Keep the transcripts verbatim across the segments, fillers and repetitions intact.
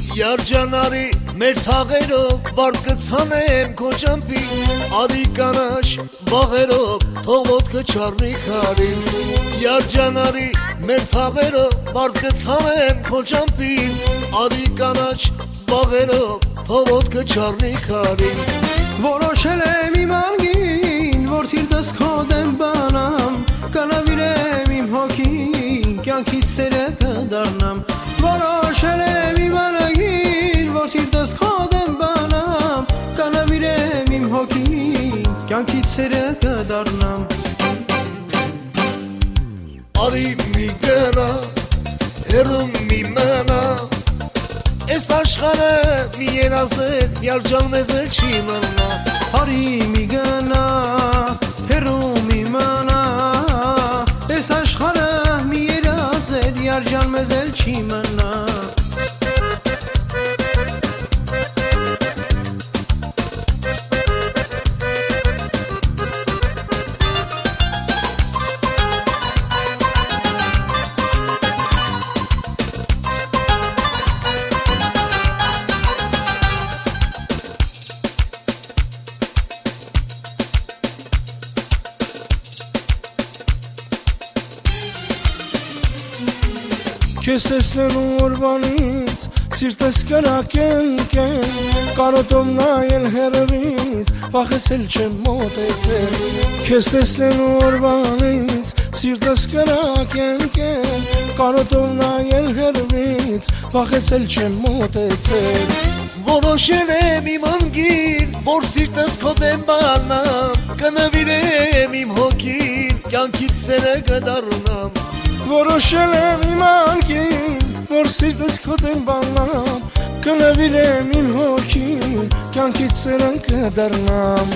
Երջանարի մեր թաղերով վարդ կցանեմ քո ճամփին Արի կանաչ բաղերով թող ոտքը չառնի քարին Երջանարի մեր թաղերով վարդ կցանեմ քո ճամփին Արի կանաչ բաղերով թող ոտքը չառնի քարին Որոշել եմ իմ անգին որ սիրտս քո դեմ բանամ Կանավիրեմ իմ հոգին կյանքից սերը կդառնամ Որոշել եմ իմ անգին որ սիրտս քո դեմ բանամ Կանավիրեմ իմ հոգին կյանքից սերը կդառնամ Արի մի գնա հեռու մի մնա Այս աշխարհը մի երազել միարջալ մեզ էլ չի մնա Արի մի գնա հեռու մի մնա Այս աշխարհը մի երազել միարջալ մեզ էլ չի մնա Քեզ տեսնելու օրվանից սիրտս կրակեն-կեն Կարոտով նայել հեռվից վախեցել չեմ մոտեցել Քեզ տեսնելու օրվանից սիրտս կրակեն-կեն Կարոտով նայել հեռվից վախեցել չեմ մոտեցել Որոշել եմ իմ անգին որ սիրտս քո դեմ բանամ Կնվիրեմ իմ հոգին կյանքից սերը կդառնամ Որոշել եմ իմ անգին, որ սիրտս քո դեմ բանամ Կնվիրեմ իմ հոգին, կյանքից սերը կդառնամ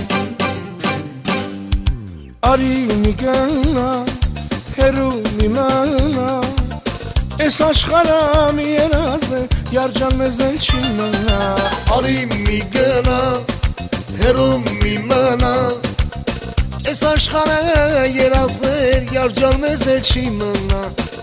Արի մի գնա, հեռու մի մնա Այս աշխարհը մի երազ է, երջան մեզ էլ չի մնա Արի մի գնա, հեռու մի մնա Այս աշխարհը երազել երջան մեզ էլ չի մնա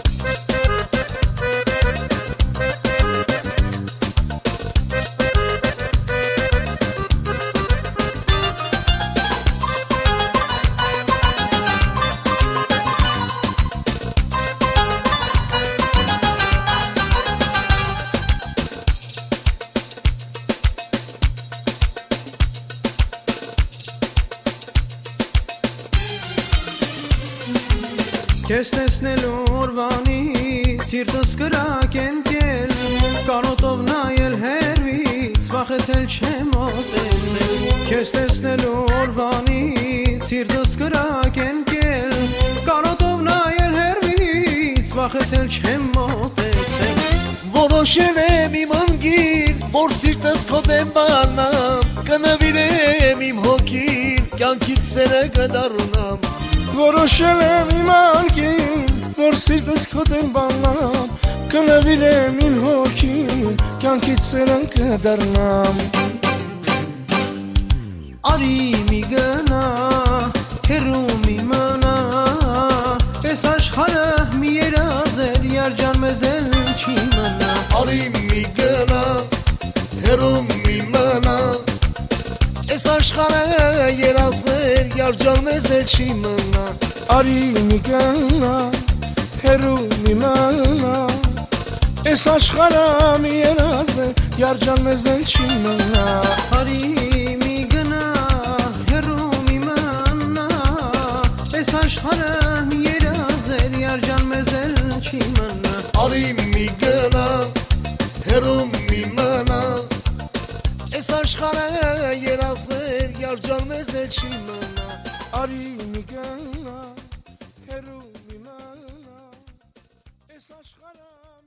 Քեզ տեսնելու օրվանից սիրտս կրակեն-կել Կարոտով նայել հեռվից վախեցել չեմ մոտեցել Քեզ տեսնելու օրվանից սիրտս կրակեն-կել Կարոտով նայել հեռվից վախեցել չեմ մոտեցել Որոշել եմ իմ անգին որ սիրտս քո դեմ բանամ Կնվիրեմ իմ հոգին կյանքից սերը կդառնամ Որոշել եմ իմ անգին, որ սիրտս քո դեմ բանամ Կնվիրեմ իմ հոգին, կյանքից սերը կդառնամ Արի մի գնա, հեռու մի մնա Այս աշխարհը մի երազել, երջան մեզ էլ չի մնա Արի մի գնա, հեռու մի մնա Այս աշխարհը երազել երջան մեզ էլ չի մնա Արի մի գնա, հեռու մի մնա Այս աշխարհը մի երազ է, երջան մեզ էլ չի մնա Արի մի գնա, հեռու մի մնա Այս աշխարհը մի երազել, երջան մեզ էլ չի մնա Արի մի գնա, հեռու մի մնա Այս աշխարհը երազել երջան մեզ էլ չի մնա Արի մի գնա, հեռու մի մնա Այս աշխարհը